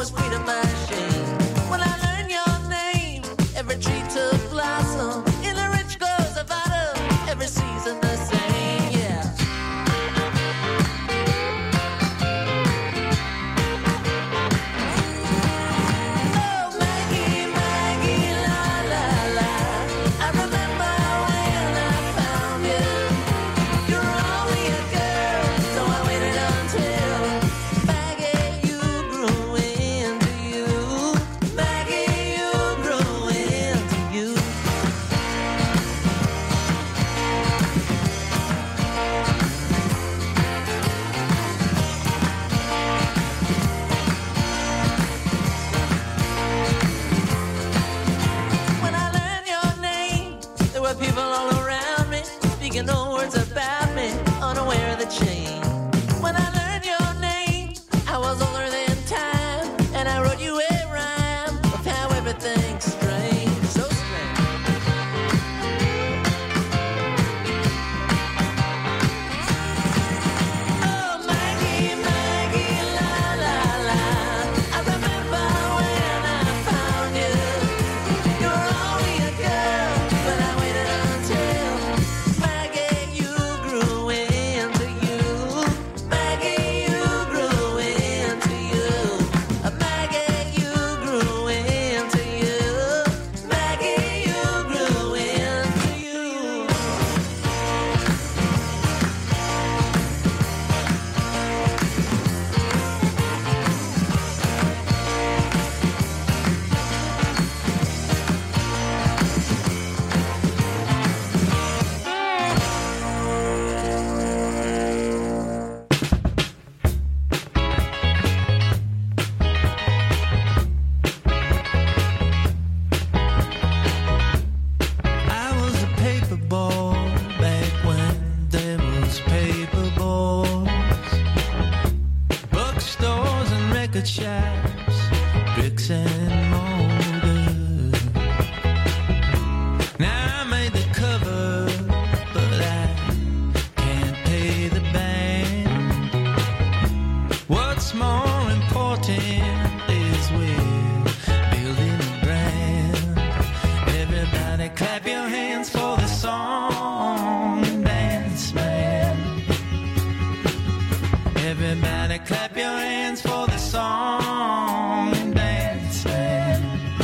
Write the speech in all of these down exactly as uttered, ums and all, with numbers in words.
was free to my shame. When I learned your name, every tree took blossom. In the rich groves of autumn, every season the same, yeah. Oh, Maggie, Maggie, la, la, la. I remember when I found you. You were only a girl, so I waited until Maggie, you grew into you. Maggie, you grew into you. When I learned your name, there were people all around me speaking no words about me, unaware of the change. When I learned your name, I was older than time, and I wrote you a rhyme of how everything's strange, so strange. Oh, Maggie, Maggie, la, la, la. I remember when I found you. You were only a girl, but I waited until Maggie, you grew into you. Maggie, you grew into you. Uh, Maggie, you grew into you. Maggie, you grew into you. I was a paper boy back when there was paper boys, bookstores and record shops, bricks and mortar. Now I made the cover, but I can't pay the band. What's more important is we're building a brand. Everybody clap your hands for the song and dance, man. Everybody clap your hands for the song and dance, man.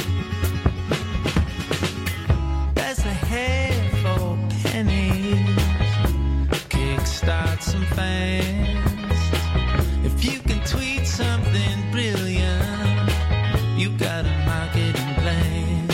That's a head for pennies. Kickstart some fans. If you can tweet something brilliant, you got a marketing plan.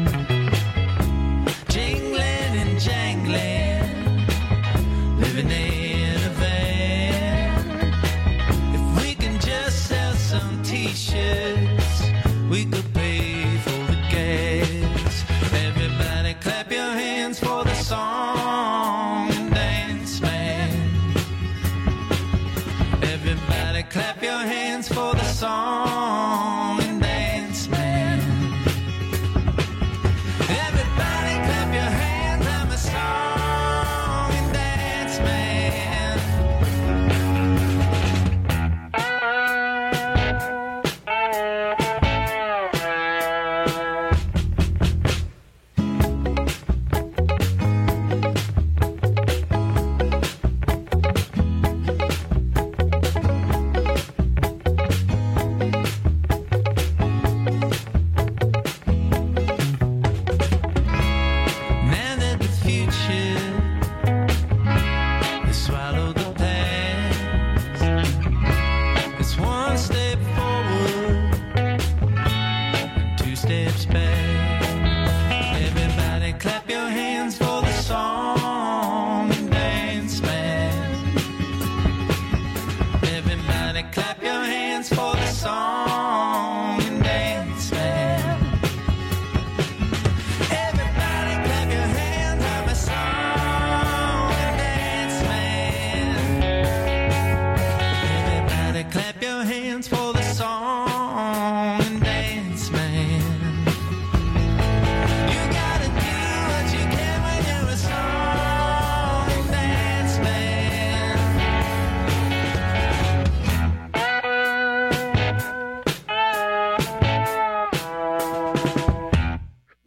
Jingling and jangling, living in a van. If we can just sell some t-shirts, we could pay for the gas. Everybody clap your hands for the song and dance, man. Everybody clap your hands for the song and dance, man. Everybody clap your hands, I'm a song and dance, man. Now that the future has swallowed the past, it's one step forward and two steps back. Everybody clap your hands for the song and dance, man. Everybody clap your hands for the song and dance, man. Everybody clap your hands, I'm a song and dance, man. Everybody clap your hands for the song and dance, man. You gotta do what you can when you're a song and dance, man.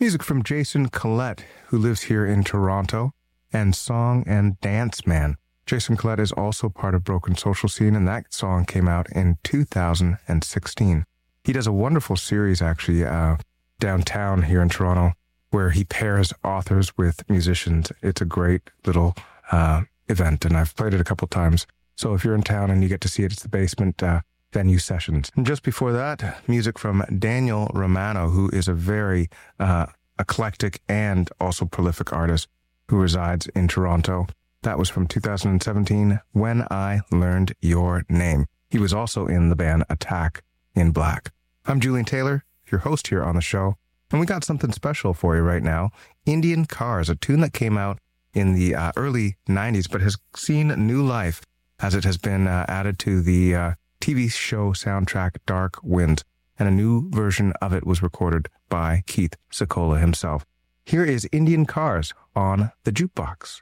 Music from Jason Collette, who lives here in Toronto, and Song and Dance Man. Jason Collette is also part of Broken Social Scene, and that song came out in two thousand sixteen. He does a wonderful series, actually, uh, downtown here in Toronto, where he pairs authors with musicians. It's a great little uh, event, and I've played it a couple times. So if you're in town and you get to see it, it's the Basement uh, Venue Sessions. And just before that, music from Daniel Romano, who is a very uh, eclectic and also prolific artist who resides in Toronto. That was from two thousand seventeen, When I Learned Your Name. He was also in the band Attack in Black. I'm Julian Taylor, your host here on the show, and we got something special for you right now. Indian Cars, a tune that came out in the uh, early nineties, but has seen new life as it has been uh, added to the uh, T V show soundtrack Dark Winds, and a new version of it was recorded by Keith Secola himself. Here is Indian Cars on the Jukebox.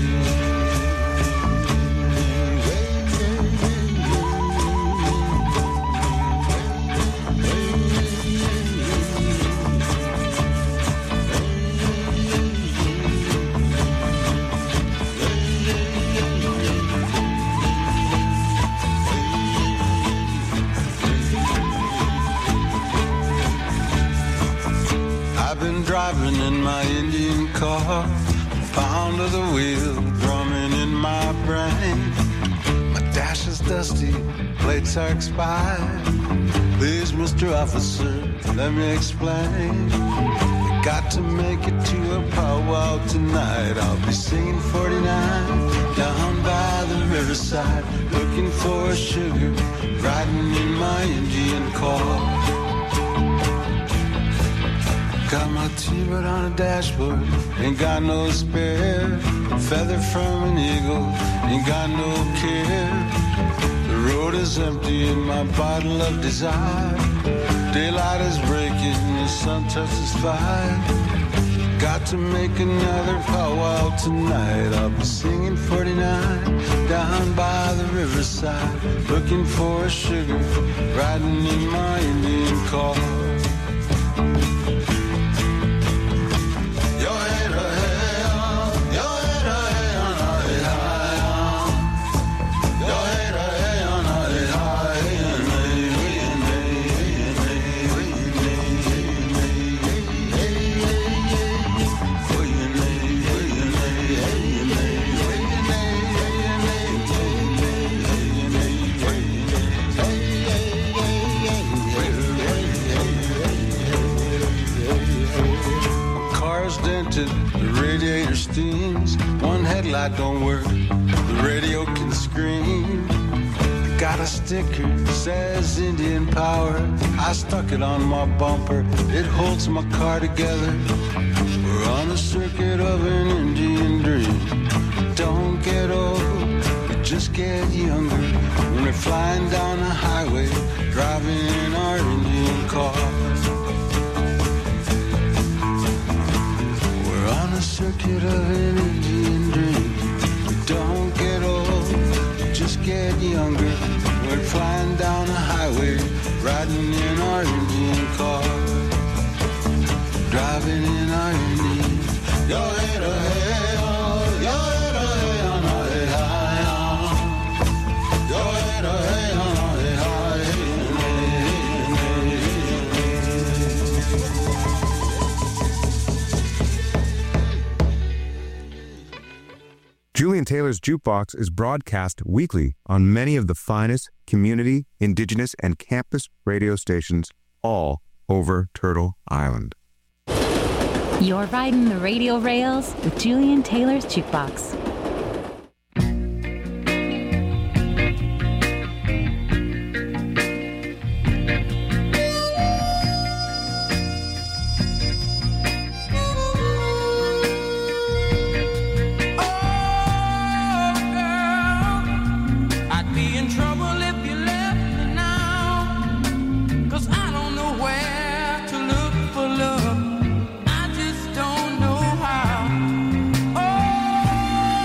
I've been driving in my Indian car, pound of the wheel drumming in my brain. My dash is dusty, plates are expired. Please, Mister Officer, let me explain. I got to make it to a powwow tonight. I'll be singing forty-nine down by the riverside, looking for sugar, riding in my Indian car. Got my T-bird on a dashboard, ain't got no spare. Feather from an eagle, ain't got no care. The road is empty in my bottle of desire. Daylight is breaking, the sun touches fire. Got to make another powwow tonight. I'll be singing forty-nine down by the riverside, looking for sugar, riding in my Indian car. The radiator steams, one headlight don't work, the radio can scream. I got a sticker, says Indian Power, I stuck it on my bumper, it holds my car together. We're on the circuit of an Indian dream. Don't get old, we just get younger, when we're flying down the highway, driving in our Indian car. Circuit of an Indian dream. We don't get old, just get younger. We're flying down the highway, riding in our Indian car, driving in our Indian. Yo hey da hey oh, yo hey da hey oh no hey hi oh, yo hey da hey oh no hey hi hey. Julian Taylor's Jukebox is broadcast weekly on many of the finest community, indigenous, and campus radio stations all over Turtle Island. You're riding the radio rails with Julian Taylor's Jukebox. I just don't know how. Oh,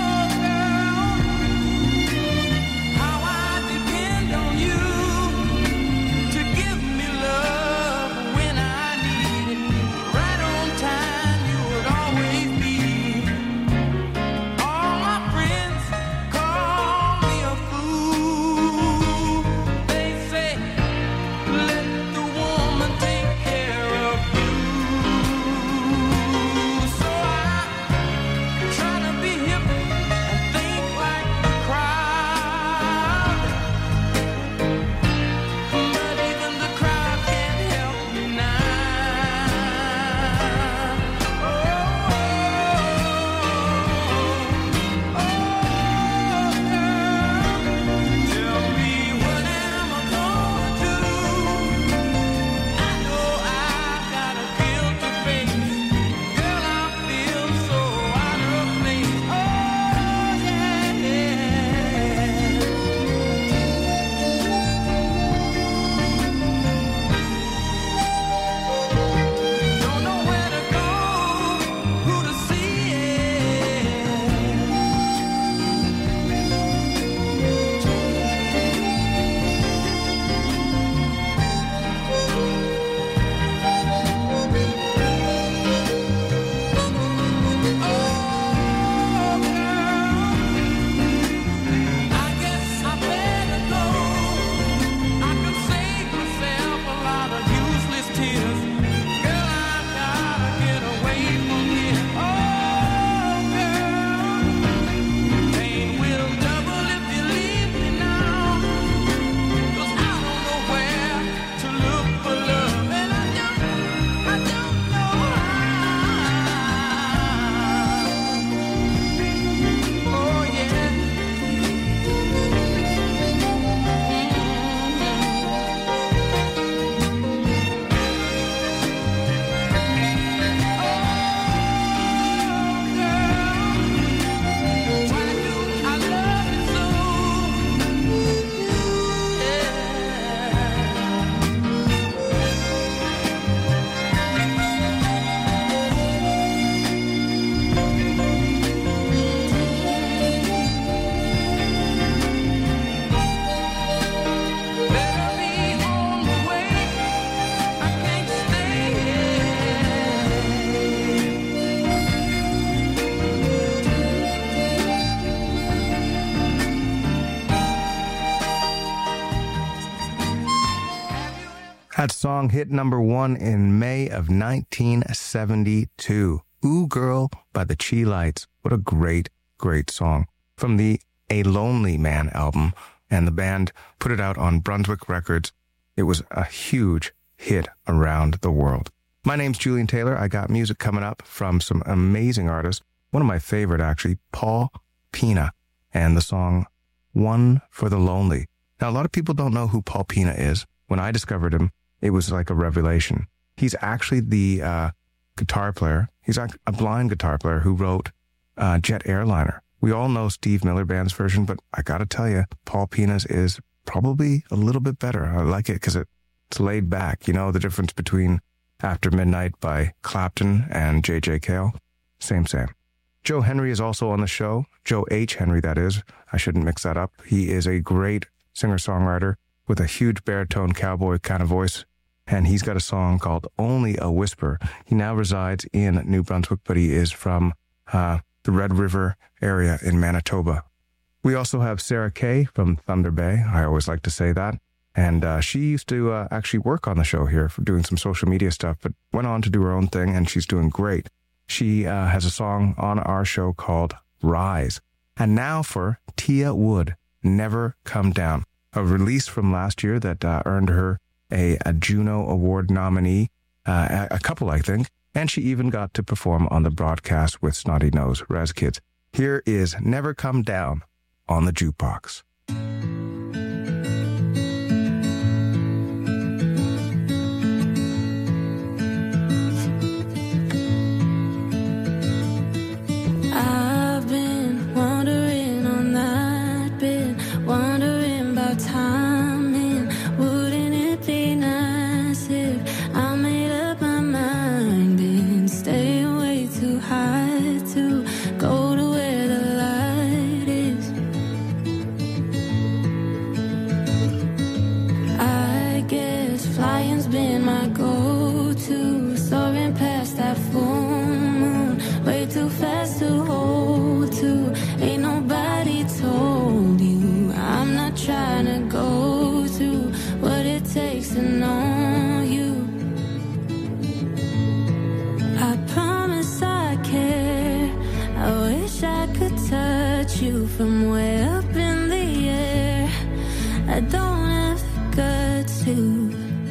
That song hit number one in May of nineteen seventy-two. Ooh Girl by the Chi Lights. What a great, great song. From the A Lonely Man album, and the band put it out on Brunswick Records. It was a huge hit around the world. My name's Julian Taylor. I got music coming up from some amazing artists. One of my favorite, actually, Paul Pina, and the song One for the Lonely. Now, a lot of people don't know who Paul Pina is. When I discovered him, it was like a revelation. He's actually the uh, guitar player. He's a blind guitar player who wrote uh, Jet Airliner. We all know Steve Miller Band's version, but I got to tell you, Paul Pina's is probably a little bit better. I like it because it, it's laid back. You know, the difference between After Midnight by Clapton and J J Cale? Same, same. Joe Henry is also on the show. Joe H. Henry, that is. I shouldn't mix that up. He is a great singer-songwriter with a huge baritone cowboy kind of voice, and he's got a song called Only a Whisper. He now resides in New Brunswick, but he is from uh, the Red River area in Manitoba. We also have Sarah Kay from Thunder Bay. I always like to say that. And uh, she used to uh, actually work on the show here for doing some social media stuff, but went on to do her own thing, and she's doing great. She uh, has a song on our show called Rise. And now for Tia Wood, Never Come Down, a release from last year that uh, earned her a, a Juno Award nominee, uh, a, a couple, I think, and she even got to perform on the broadcast with Snotty Nose Raz Kids. Here is Never Come Down on the Jukebox. I've been wondering on that, been wondering about timing. Wouldn't it be nice if I made up my mind and stay way too high to go to where the light is? I guess flying's been my go-to, soaring past that full moon, way too fast to hold to. Ain't nobody told you I'm not trying to go through what it takes to know you. I promise I care. I wish I could touch you from way up in the air. I don't have the guts to.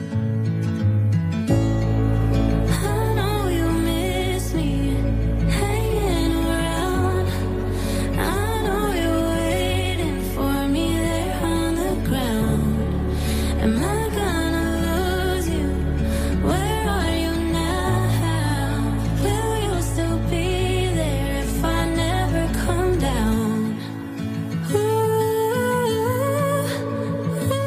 I know you miss me hanging around. I know you're waiting for me there on the ground. Am I gonna lose you? Where are you now? Will you still be there if I never come down? Ooh, ooh.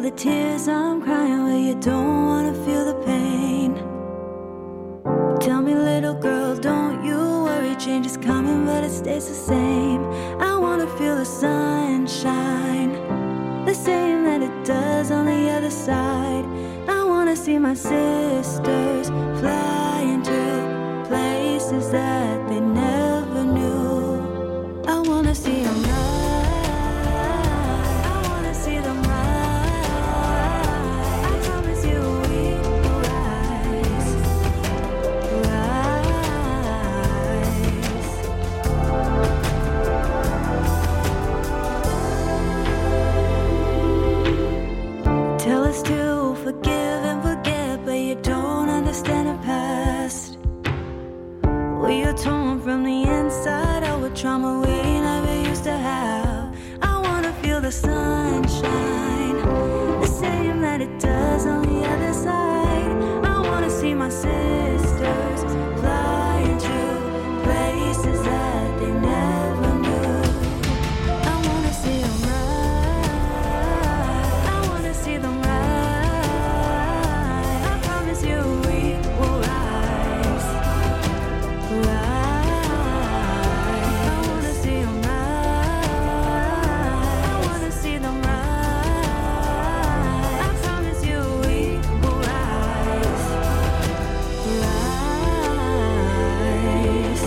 the tears I'm crying, well, you don't wanna feel the pain. Tell me, little girl, don't you worry, change is coming, but it stays the same. I wanna feel the sunshine, the same that it does on the other side. I wanna see my sisters fly into places that they never knew. I wanna see them rise, I wanna see them rise. I promise you we will rise, rise. Tell us to forgive and forget, but you don't understand the past. We are torn from the inside out with trauma we never used to have. I wanna feel the sunshine, the same that it does on the other side. I wanna see my sisters fly into places that they never knew. I wanna see them rise, I wanna see them rise. I promise you we will rise, rise. I wanna see them rise, I wanna see them rise. I promise you we will rise, rise.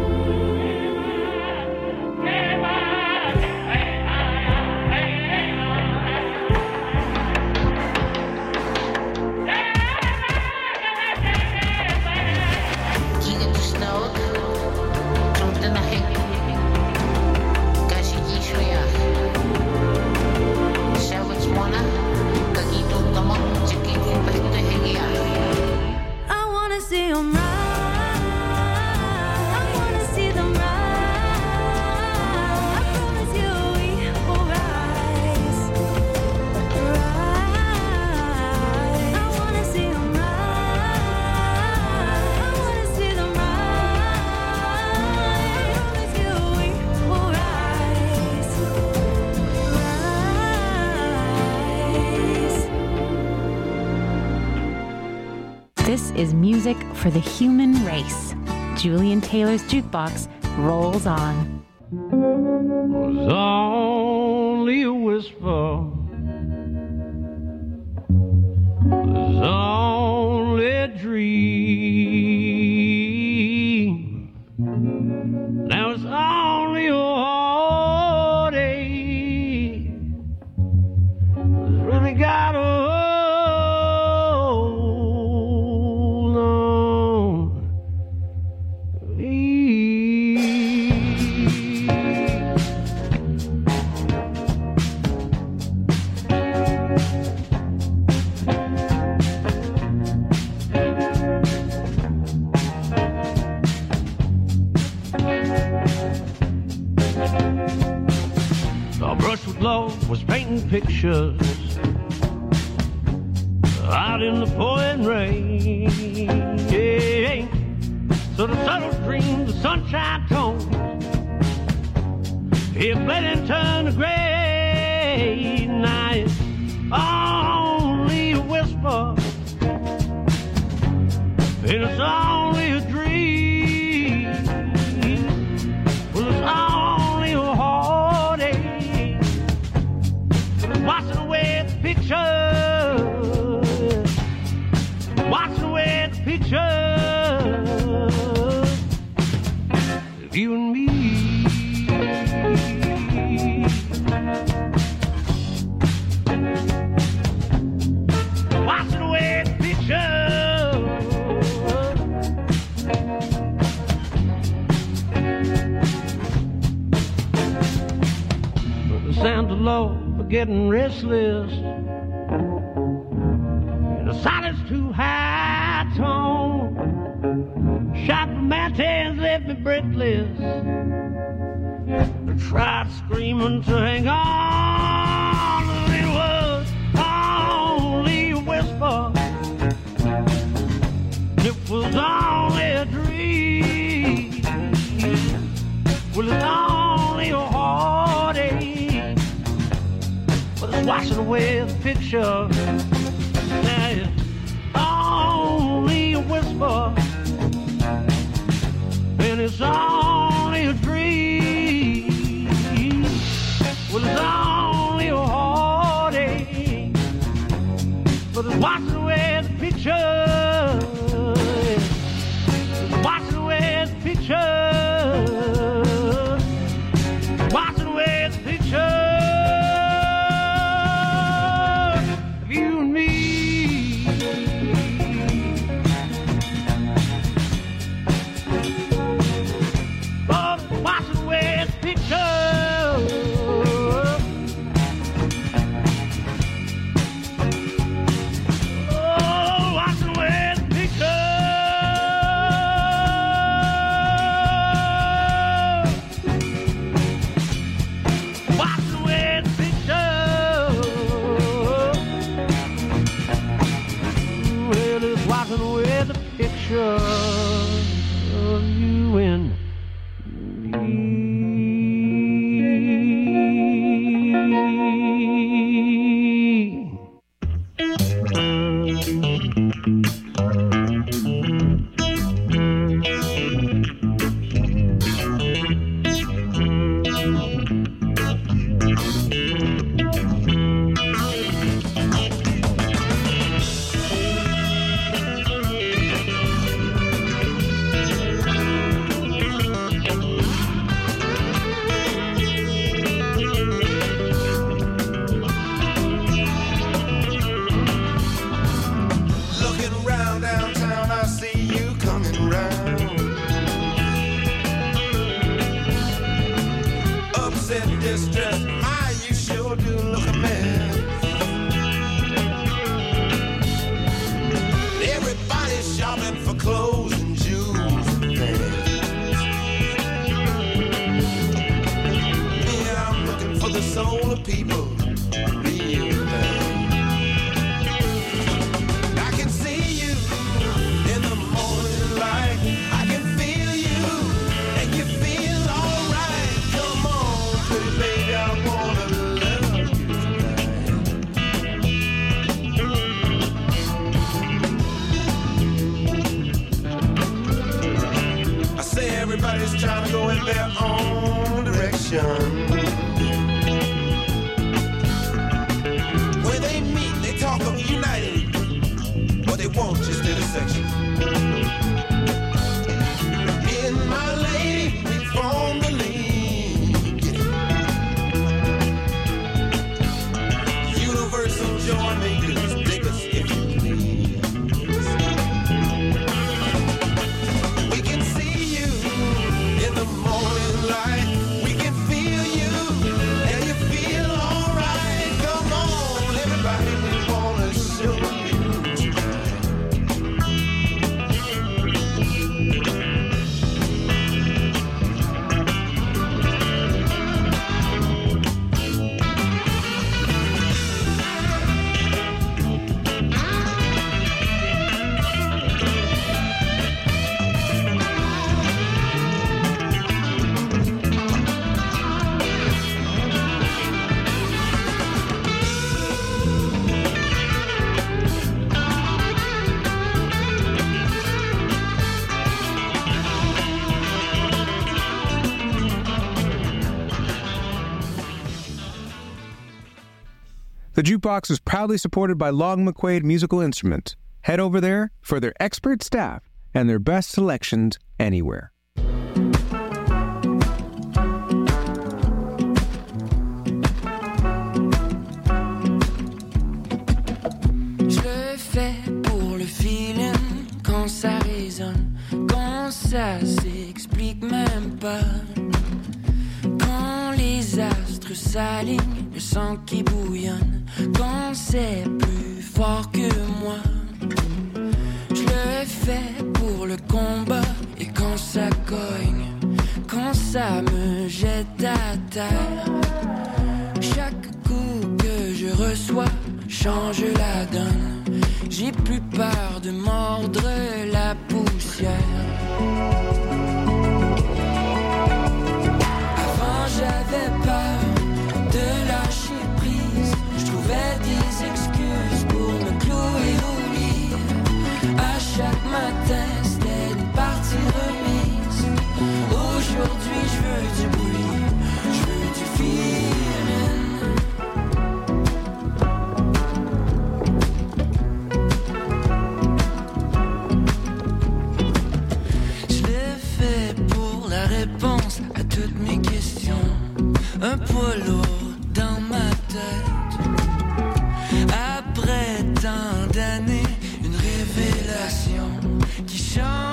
Kiget snout, trumt na hek. Kashi gishria. Shavits mona, kagito tamang chikin pahito hegia. I wanna see them rise, I wanna see them rise. I promise you we will rise, rise. I wanna see them rise, I wanna see them rise. I promise you we will rise, rise. This is music for the human race. Julian Taylor's Jukebox rolls on. Was only a whisper, was only a dream. Now it's only a heartache. It's really got a hold on me. I brushed with love, was painting pictures out in the pouring rain. Yeah. So the subtle dreams, the sunshine tones, it bled and turned to gray. Now it's only a whisper, and it's only a dream. Well, it's only a heartache, washing away the picture, washing away the picture of you and me. Washing away the picture. But the sound of love are getting restless, and the silence too high tone. Shot from mountains left me breathless. I tried screaming to hang on, and it was only a whisper. It was only a dream. Well, it's only a heartache, but it's why washing away the picture. Now it's only a whisper, and it's only a dream. Well, it's only a heartache, but it's washing away the picture. It's washing away the picture. Washing away the picture. Of you and me. Everybody's trying to go in their own direction. Where they meet, they talk of uniting, but they won't just intersection. Me and my lady, we form the league. Universal joy makers, dig us if you please. We can see you in the morning light. We can feel you, and you feel alright. Come on, everybody, we wanna show you. The Jukebox is proudly supported by Long McQuaid Musical Instruments. Head over there for their expert staff and their best selections anywhere. Je le fais pour le feeling quand ça résonne, quand ça s'explique même pas. Quand les astres s'alignent, le sang qui bouillonne, quand c'est plus fort que moi. Je le fais pour le combat et quand ça cogne, quand ça me jette à terre. Chaque coup que je reçois change la donne. J'ai plus peur de mordre la poussière. J'avais peur de lâcher prise. Je trouvais qui chante.